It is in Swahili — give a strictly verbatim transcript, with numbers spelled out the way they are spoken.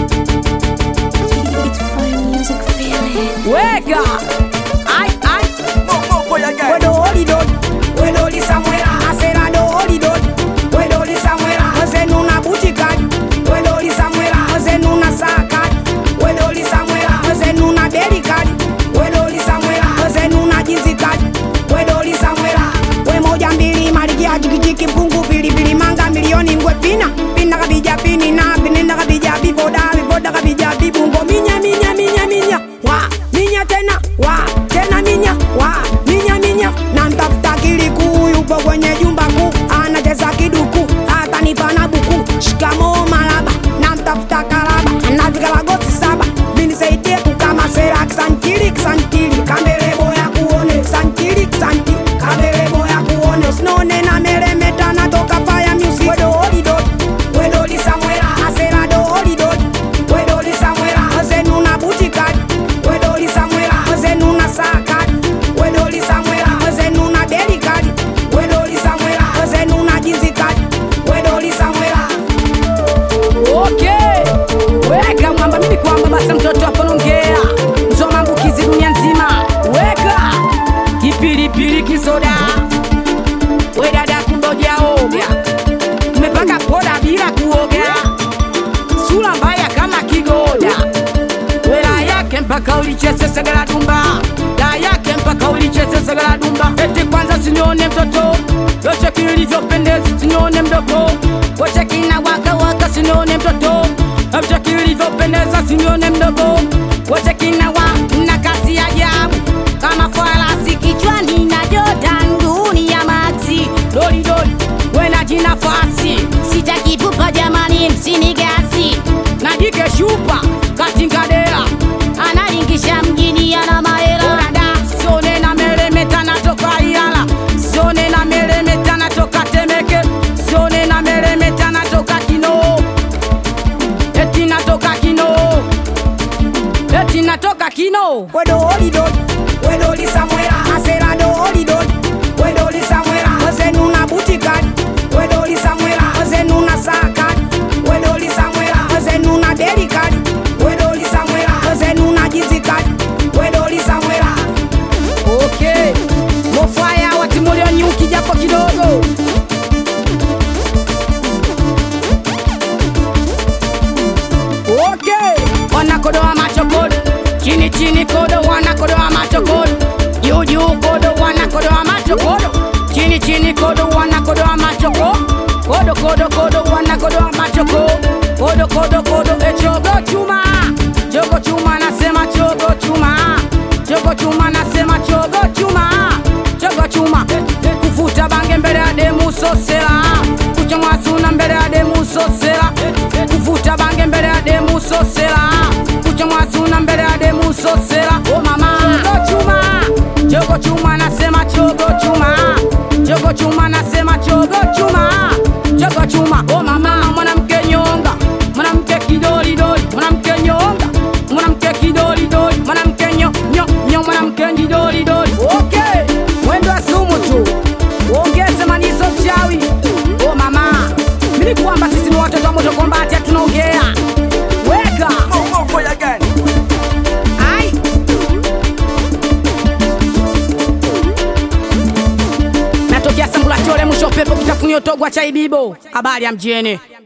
Wega, I, I, Move, move for your girl. we do holy dot, we do li Samuela, I said I do holy dot, we do li Samuela, I said nuna butikat, we do li Samuela, I said nuna sakat, we do li Samuela, I said nuna delikat, we do li Samuela, I said nuna jizikat, we do li Samuela, we moja mbili marikia jikijiki pungu pili pili manga milioni ngwe pina, pina kabija pini na pinenda kabija biboda biboda kabija bibungo minya minya minya minya wa minya tena wa tena minya wa minya minya na mtafuta kiliku yupo kwenye jumba kuu anacheza kiduku hata nipana buku shikamo malaba na mtafuta kalaba na vikalagosi saba vinisaidie kukama sera kisantili kisantili kambele boya kuone kisantili kisantili kambele boya kuone usinone na meremeta natoka fire music wedo holidot wedo li Samuela asera do holidot wedo li Samuela azenuna butikat wedo li Samuela azenuna sakat wedo li Samuela azenuna delikat wedo li Samuela azenuna jizikat wedo li Samuela. Okay, weka mwamba mimi kwamba basi mtoto hapo nongea mzo mambukizi dunia nzima weka kipilipili kisoda we dada kundoja oga umepaka poda bila kuoga sura mbaya kama kigoda wela yake mpaka ulicheze sagala dumba la yake mpaka ulicheze sagala dumba eti kwanza sinyone mtoto yote kilivyopendeza sinyone mdogo wote kina waka waka sinyone mtoto yote kilivyopendeza sinyone mdogo wote kina wa na kasi ya ajabu kama farasi kichwani na Jordan dunia maxi doli doli wena jina fasi Sitaki pupa jamani, msinigasi. najike shupa katingadea Analingisha mjini ana mahela. Urada sione na meremeta natoka Iyala sione na meremeta natoka Temeke sione na meremeta natoka Kino eti natoka Kino eti natoka Kino wedo holidot wedo li Samuela asera do holidot wedo li Samuela azenuna butikat wedo li Samuela azenuna sakat wedo li Samuela azenuna delikat wedo li Samuela azenuna jizikat wedo li Samuela. Okay, mofaya watimulio nyuki japo kidogo okay, wanakodoa macho kodo chini chini kodo wanakodoa macho kodo juu juu kodo wanakodoa macho kodo chini chini kodo wanakodoa macho kodo kodo kodo kodo wanakodoa macho kodo kodo kodo kodo e chogo chuma chogo chuma nasema chogo chuma chogo chuma nasema chogo chuma chogo chuma kufuta bange mbele ya demu sosela kuchomwa suna mbele ya demu sosela kufuta bange mbele ya demu sosela kuchomwa suna mbele ya demu sosela oh mama chogo chuma chogo chuma nasema chogo chuma chogo chuma nasema chogo chuma chogo chuma oh mama mwanamke nyonga mwanamke kidoli doli mwanamke nyonga mwanamke kidoli doli mwanamke nyo nyo nyo mwanamke kidoli doli okay mwendo wa sumu tu ongeze manizo chawi oh mama mimi kwamba sisi ni watoto wa moto kombati tunaongea weka Move, move for your girl. ai natokea sambula chole mwisho pepo kitafunio togwa cha ibibo habari ya mjene